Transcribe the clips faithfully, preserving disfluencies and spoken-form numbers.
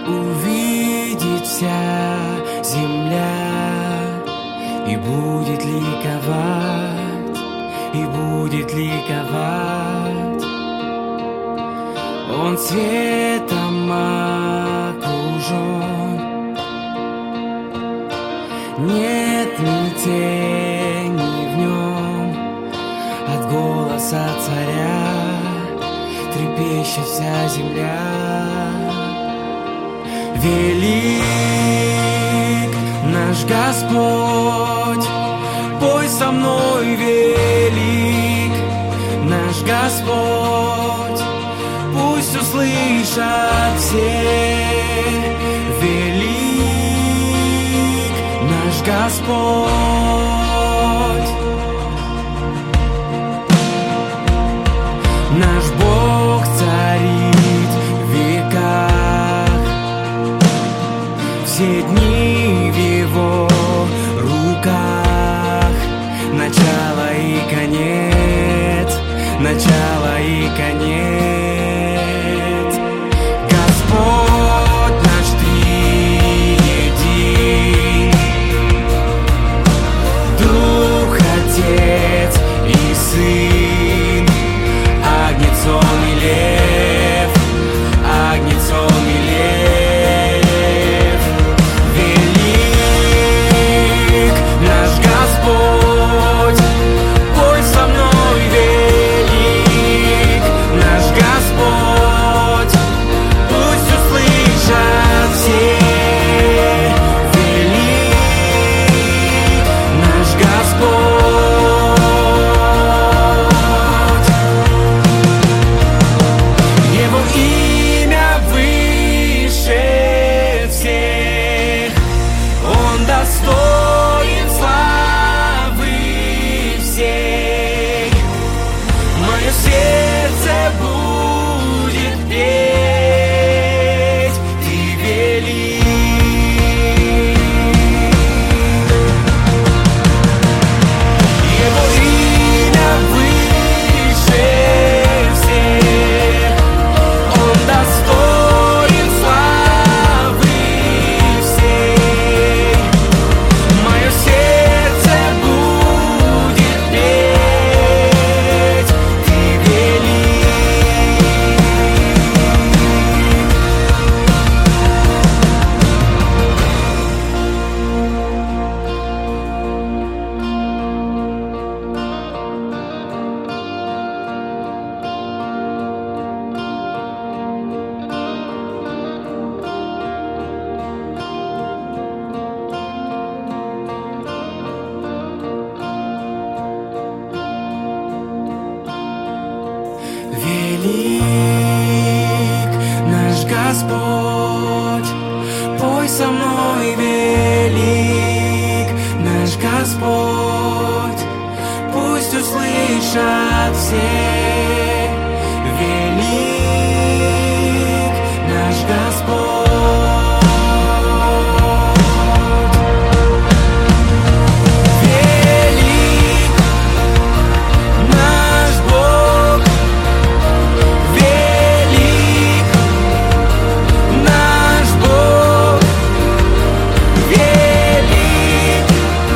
увидит вся земля и будет ликовать, и будет ликовать. Он светом окружен, нет ни тени в нем от голоса царя, трепещет вся земля. Велик наш Господь, пой со мной, велик наш Господь, пусть услышат все. Велик наш Господь, наш Бог царит в веках, все дни в Его руках, начало и конец, начало и конец. Господь наш триедин, Дух, Отец и Сын, Агнец Он и Лев, Агнец Он и Лев. Велик наш Господь, пой со мной, велик наш Господь, пусть услышат все. Велик наш Господь, Его имя выше всех, Он достоин славы всей. Мое сердце будет петь, Ты велик. Его имя выше всех, Он достоин славы всей. Мое сердце будет петь, Ты велик. Велик наш Господь, пой со мной, велик наш Господь, пусть услышат все. Велик наш Господь, велик наш Бог, велик наш Бог, велик,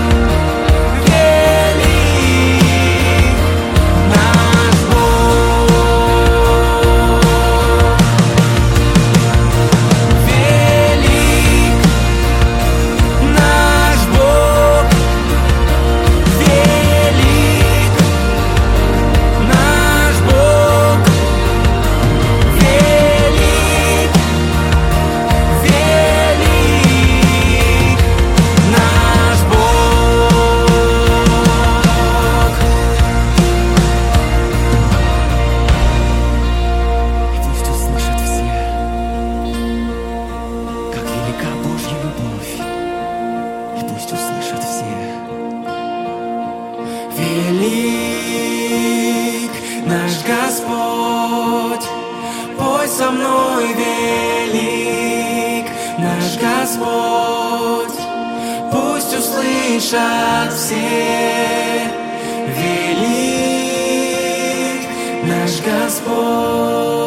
велик наш Велик наш Господь, пой со мной, велик наш Господь, пусть услышат все. Велик наш Господь.